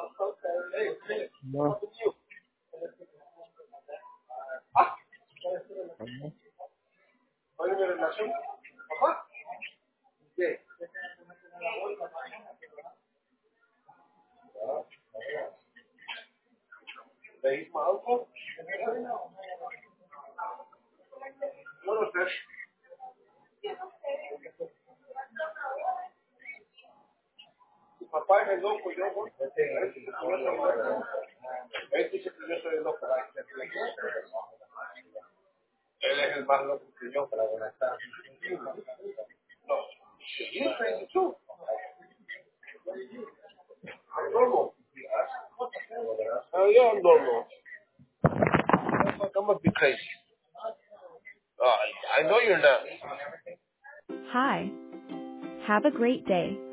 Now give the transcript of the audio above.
No. Yo ando loco. I must be crazy. I know you're not. Hi. Have a great day.